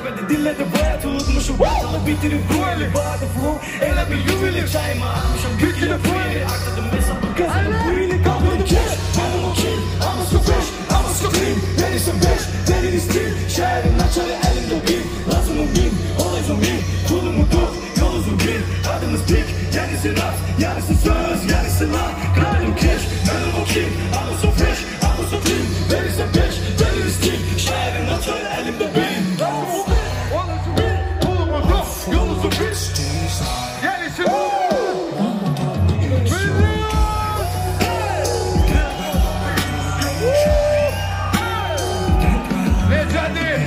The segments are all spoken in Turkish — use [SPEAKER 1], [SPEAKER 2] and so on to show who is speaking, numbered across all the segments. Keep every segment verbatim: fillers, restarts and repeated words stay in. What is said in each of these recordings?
[SPEAKER 1] ezberde dillerde bu hayatı unutmuşum. Batılı bitirip dueli bağırdı flow. Ele bir yuveli çayıma atmışım bir kilo fueli. Arkladım hesabı kazanım bu ili kalmadı cash. Benim o king ama so fresh ama so clean. Verirsen beş verir istil. Şehrin açarı elimde bir. Lazım o bin olay zombi. Kulumu dur yol uzun bir. Adımız pik yenisi rap. Yarısı söz yarısı lan. Kalbim cash benim o king ama so fresh ama so clean. Verirsen beş verir istil. Şehrin açarı elimde bir. Yolumuzu bir Gerisi bu Legendi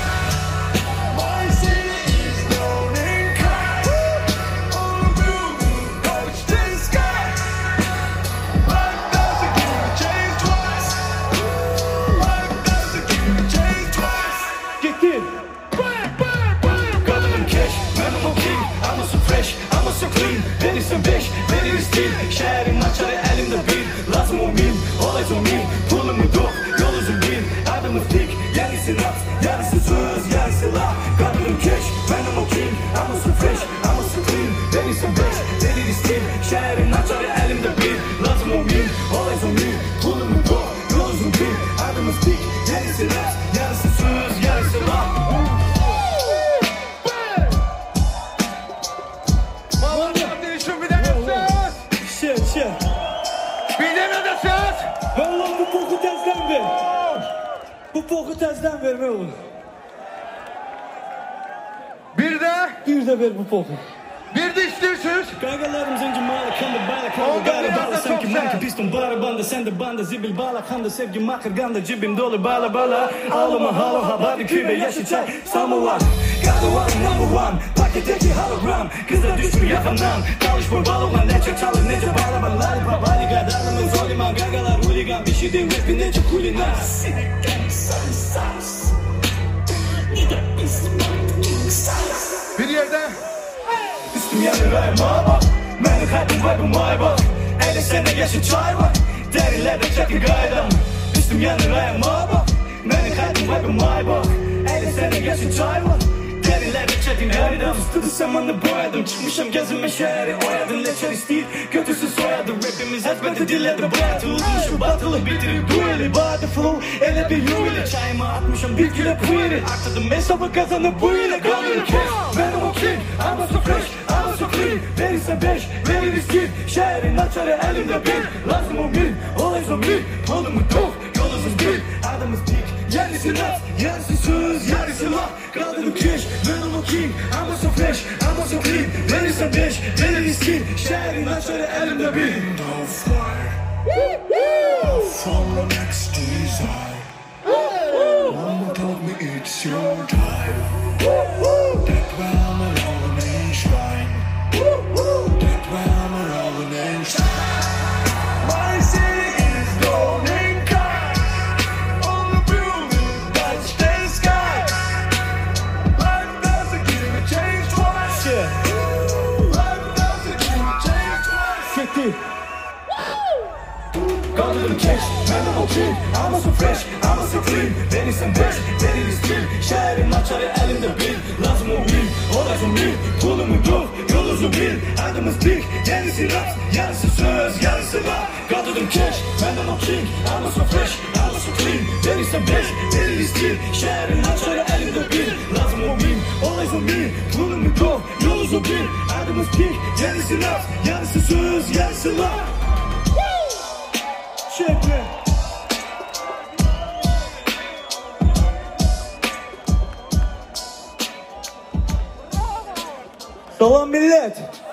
[SPEAKER 1] Verirsen beş, verir istil. Şehrin açarı elimde bir. Lazım o min, olay zomin. Pulumu dok, yol uzun bir. Adımız dik, yenisi rap. Yarısı söz, yarısı la. Kadınım keş, benim o king. Ama so fresh, ama so clean. Verirsen beş, verir istil. Şehrin açarı elimde bir. Lazım o min, olay zomin. Pulumu dok, yol uzun bir. Adımız dik, yenisi rap. Yarısı söz, yarısı la.
[SPEAKER 2] Vallahi bu boku tezden ver. Bu boku tezden ver ne olur.
[SPEAKER 1] Bir de
[SPEAKER 2] Bir de ver bu boku.
[SPEAKER 1] Bir de istiyorsunuz.
[SPEAKER 2] Gagalarım zenci malı kandı bala kandı.
[SPEAKER 1] Onda
[SPEAKER 2] Gari
[SPEAKER 1] biraz
[SPEAKER 2] bala
[SPEAKER 1] da
[SPEAKER 2] sanki
[SPEAKER 1] çok
[SPEAKER 2] manki
[SPEAKER 1] sen.
[SPEAKER 2] piston bara banda. Sen de banda zibil bala kandı. Sevgi makır ganda cibim dolu bala bala. Ağlama halo habari kübe yaşı çay. Samovar. Gagalar number one. Paketteki hologram. Kızlar düşmüyor yakamdan. Çalışmıyor balonla neçe çalır nece bala bala. Lollipop haliga darlamın zoliman. Gagalar hooligan. Bir şey değil rapi nece kulinan.
[SPEAKER 1] Bir yerde
[SPEAKER 2] Üstüm yanı rayım baba. Benim kalbim vibe'ım vibe'a. elli sene yaşın çay var. Derilerde çekin gaydam. Üstüm yanı rayım baba. Benim kalbim vibe'ım vibe'a. elli sene yaşın çay var. Derilerde çekin gaydam. Üstüdü samanı boyadım. Çıkmışım gezime şehri oyadın. Leçeriz değil kötüsü soyadı. Rapimiz ezberde dillerde bu hayatı unutmuşum. Batılı bitirip dueli bağırdı flow. Ele bir yuveli çayıma atmışım bir kilo fueli. Arkladım hesabı kazanıp bu ile kalıyor cash. Benim o king ama so fresh ama so clean. Verirsen beş verir istil. Şehrin açarı elimde bir. Lazım o min olay zombi. Kolumu dok yol uzun bir. Adımız pik yenisi rap. Yarısı söz yarısı laf. Kadınım cash benim o king ama so fresh ama so clean. Verirsen beş verir istil. Şehrin açarı elimde bir.
[SPEAKER 3] From the next desire, Mama told me it's your time. That way I'm alone in shrine. That way I'm alone in shrine. My city is golden kind. All the buildings touch the sky. Life doesn't give a change twice. Life doesn't give a change twice.
[SPEAKER 2] Çekti.
[SPEAKER 1] Kadınım cash, benim o king. Ama so fresh, ama so clean. Verirsen beş, verir istil. Şehrin açarı elimde bir. Lazım o bin, olay zombi. Kulumu dur, yol uzun bir. Adımız pik, yenisi rap. Yarısı söz, yarısı rap. Kadınım cash, benim o king. Ama so fresh, ama so clean. Verirsen beş, verir istil. Şehrin açarı elimde bir. Lazım o bin, olay zombi. Kulumu dur, yol uzun bir. Adımız pik, yenisi rap. Yarısı söz, yarısı rap.
[SPEAKER 2] Çekme. Salam millet.